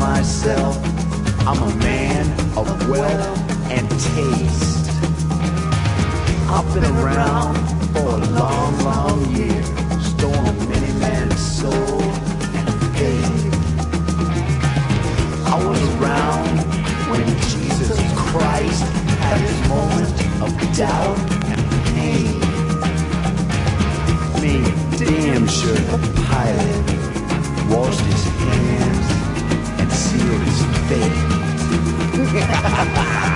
myself, I'm a man of wealth and taste. I've been around for a long, long year, stolen many men's soul and faith. I was around when Jesus Christ had his moment of doubt and pain. Made damn sure the pilot washed his hands and sealed his fate.